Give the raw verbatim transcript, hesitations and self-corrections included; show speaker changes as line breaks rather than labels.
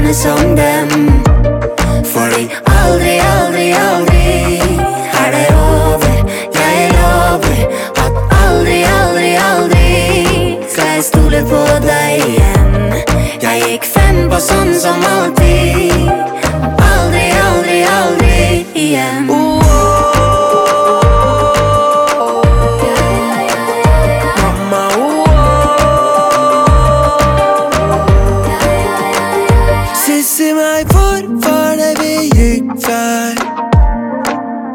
henne som dem. Fordi aldri, aldri, aldri er det over. Jeg lover at aldri, aldri, aldri skal jeg stole på deg igjen. Jeg gikk frem på sånn som alltid.